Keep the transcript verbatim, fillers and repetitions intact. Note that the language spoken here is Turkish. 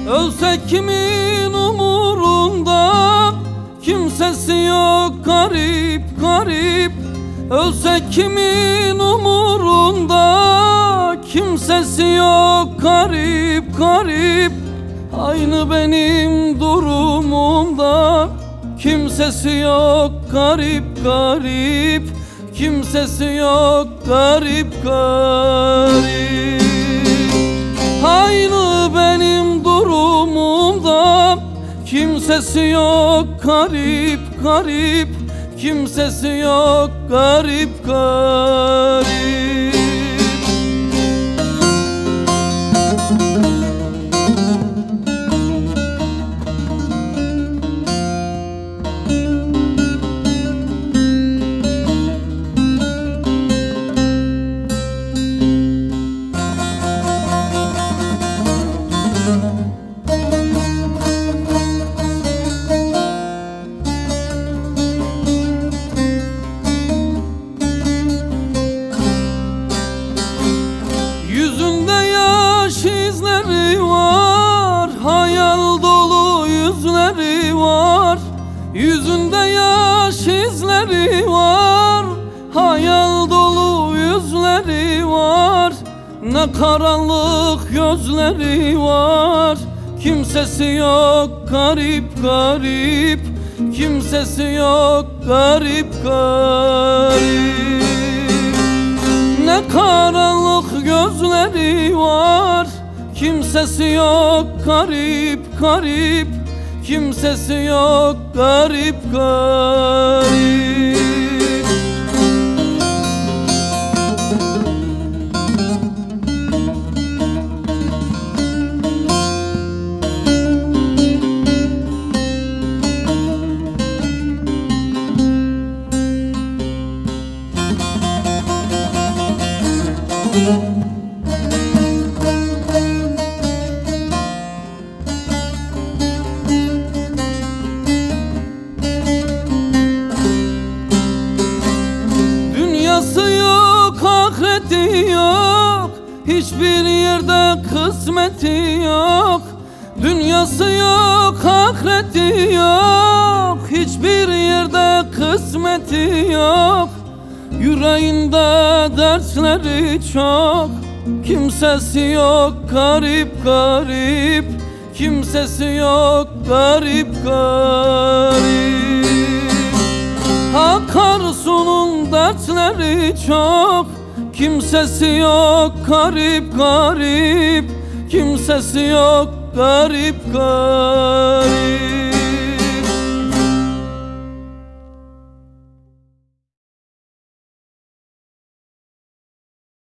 Ölsek kimin umurunda, kimsesi yok garip garip. Ölsek kimin umurunda, kimsesi yok garip garip. Aynı benim durumumda, kimsesi yok garip garip. Kimsesi yok garip garip. Aynı benim durumumda, kimsesi yok garip garip. Kimsesi yok garip garip. Yüzünde yaş izleri var, hayal dolu yüzleri var. Yüzünde yaş izleri var, hayal dolu yüzleri var. Ne karanlık gözleri var, kimsesi yok garip garip. Kimsesi yok garip garip. Ne karanlık gözleri var, kimsesi yok garip garip. Kimsesi yok garip garip. Dünyası yok, ahireti yok, hiçbir yerde kısmeti yok. Dünyası yok, ahireti yok, hiçbir yerde kısmeti yok. Yüreğinde dertleri çok, kimsesi yok garip garip. Kimsesi yok garip garip. Akarsu'nun dertleri çok, kimsesi yok garip garip. Kimsesi yok garip garip.